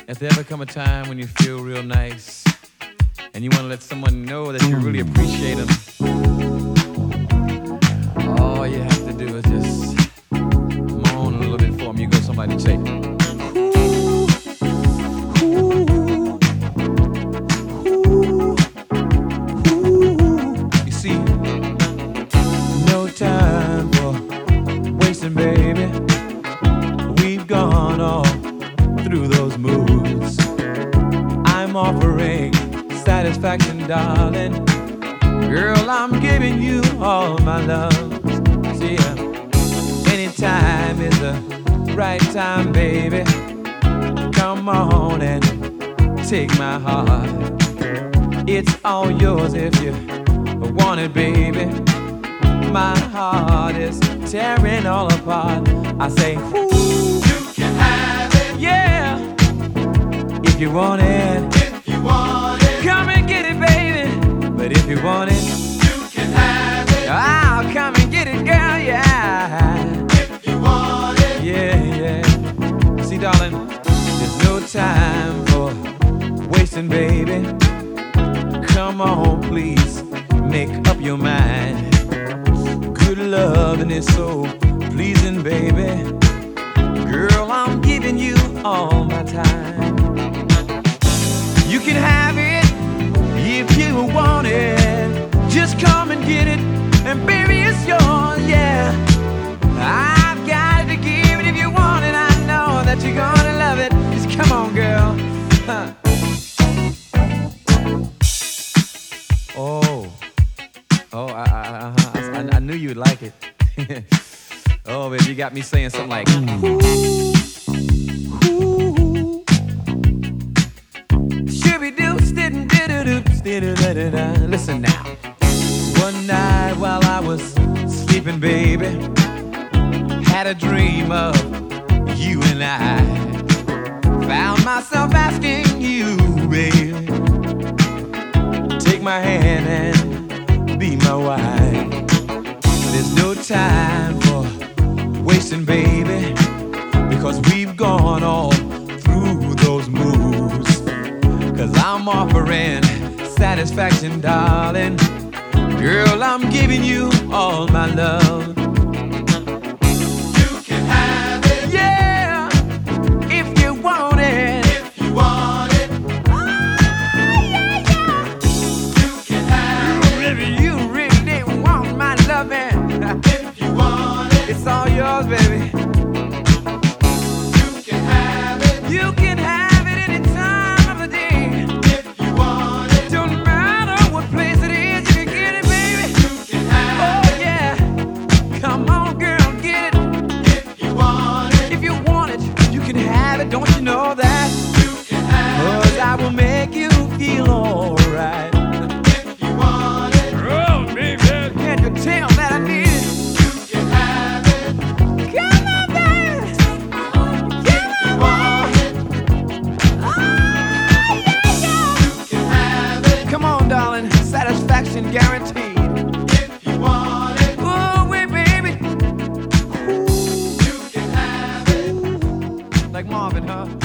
If there ever come a time when you feel real nice and you want to let someone know that you really appreciate them, all you have to do is just moan a little bit for them. You go somebody and say, you see, no time for wasting, baby. We've gone all through those moods. I'm offering satisfaction, darling. Girl, I'm giving you all my love. See, anytime is the right time, baby. Come on and take my heart. It's all yours if you want it, baby. My heart is tearing all apart. I say, whoo, You can have it. yeah. If you want it, If you want it, come and get it, baby. But if you want it, you can have it. I'll come and get it, girl, yeah. If you want it, Yeah, yeah. See, darling, there's no time for wasting, baby. Come on, please, make up your mind. Good loving is so pleasing, baby. Girl, I'm giving you all my time. You can have it if you want it. Just come and get it, and baby, it's yours, yeah. I've got to give it if you want it. I know that you're gonna love it. Just come on, girl. Huh. I knew you would like it. Oh, baby, you got me saying something like, ooh, ooh. Shooby-doo, stidden-doo-doo-doo-stidden-da-da-da. Listen now. One night while I was sleeping, baby, had a dream of you and I. Found myself asking you, baby, take my hand and be my wife. There's no time for wasting, baby, because we've gone all through those moves. Cause I'm offering satisfaction, darling. Girl, I'm giving you all my love. you can have it. Yeah, if you want it. If you want it, you can have it. You really want my loving. If you want it, It's all yours, baby. you can have it. You can have it any time of the day. If you want it, Don't matter what place it is, you can get it, baby. you can have Oh yeah, come on, girl, get it. it. If you want it, If you want it, you can have it. Don't you know that? you can have Cause I will make you feel alright. it. If you want it, Oh, baby, can't you tell that I need it? you can have it. Come on, baby. If you want it, you can have it. Come on, darling, satisfaction guaranteed. If you want it, Oh, wait, baby. you can have it. Like Marvin, huh?